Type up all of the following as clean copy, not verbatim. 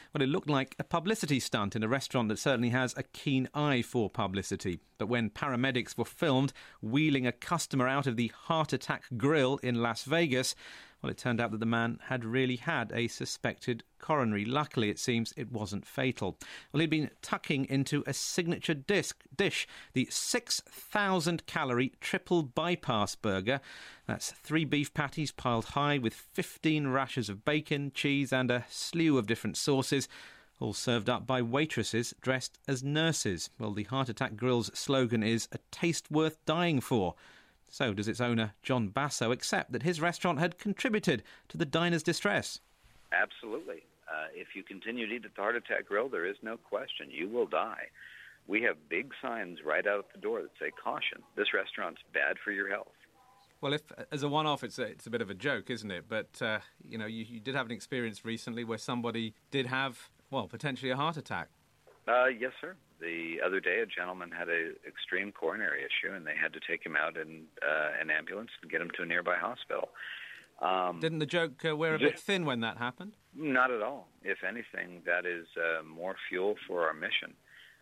Well, it looked like a publicity stunt in a restaurant that certainly has a keen eye for publicity. But when paramedics were filmed wheeling a customer out of the Heart Attack Grill in Las Vegas, well, it turned out that the man had really had a suspected coronary. Luckily, it seems it wasn't fatal. Well, he'd been tucking into a signature dish, the 6,000-calorie triple bypass burger. That's 3 beef patties piled high with 15 rashers of bacon, cheese and a slew of different sauces, all served up by waitresses dressed as nurses. Well, the Heart Attack Grill's slogan is "A taste worth dying for." So does its owner, John Basso, accept that his restaurant had contributed to the diner's distress? Absolutely. If you continue to eat at the Heart Attack Grill, there is no question you will die. We have big signs right out the door that say, "Caution, this restaurant's bad for your health." Well, if as a one-off, it's a bit of a joke, isn't it? But, you did have an experience recently where somebody did have, well, potentially a heart attack. Yes, sir. The other day, a gentleman had an extreme coronary issue, and they had to take him out in an ambulance and get him to a nearby hospital. Didn't the joke wear a bit thin when that happened? Not at all. If anything, that is more fuel for our mission.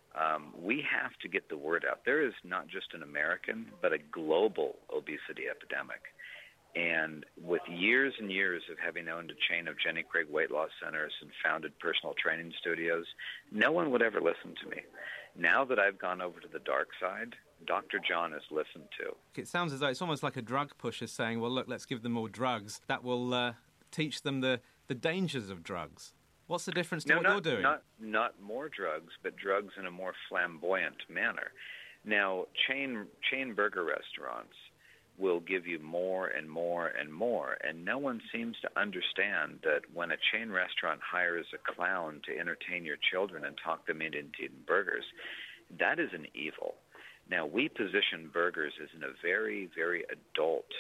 We have to get the word out. There is not just an American, but a global obesity epidemic. And with years and years of having owned a chain of Jenny Craig weight loss centers and founded personal training studios, no one would ever listen to me. Now that I've gone over to the dark side, Dr. John is listened to. It sounds as though it's almost like a drug pusher saying, well, look, let's give them more drugs. That will teach them the dangers of drugs. What's the difference to what you're doing? Not more drugs, but drugs in a more flamboyant manner. Now, chain burger restaurants will give you more and more and more, and no one seems to understand that when a chain restaurant hires a clown to entertain your children and talk them into eating burgers, that is an evil. Now, we position burgers as in a very, very adult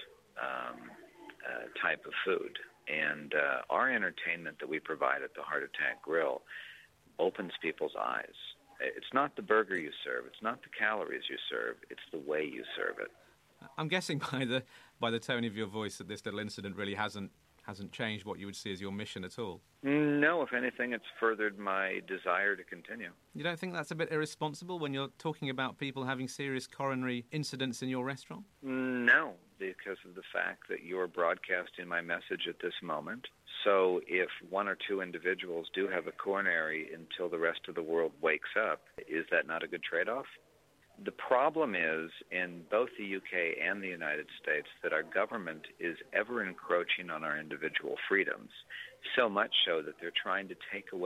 type of food, and our entertainment that we provide at the Heart Attack Grill opens people's eyes. It's not the burger you serve, it's not the calories you serve, it's the way you serve it. I'm guessing by the tone of your voice that this little incident really hasn't changed what you would see as your mission at all. No, if anything, it's furthered my desire to continue. You don't think that's a bit irresponsible when you're talking about people having serious coronary incidents in your restaurant? No, because of the fact that you're broadcasting my message at this moment. So if one or two individuals do have a coronary until the rest of the world wakes up, is that not a good trade-off? The problem is, in both the UK and the United States, that our government is ever encroaching on our individual freedoms, so much so that they're trying to take away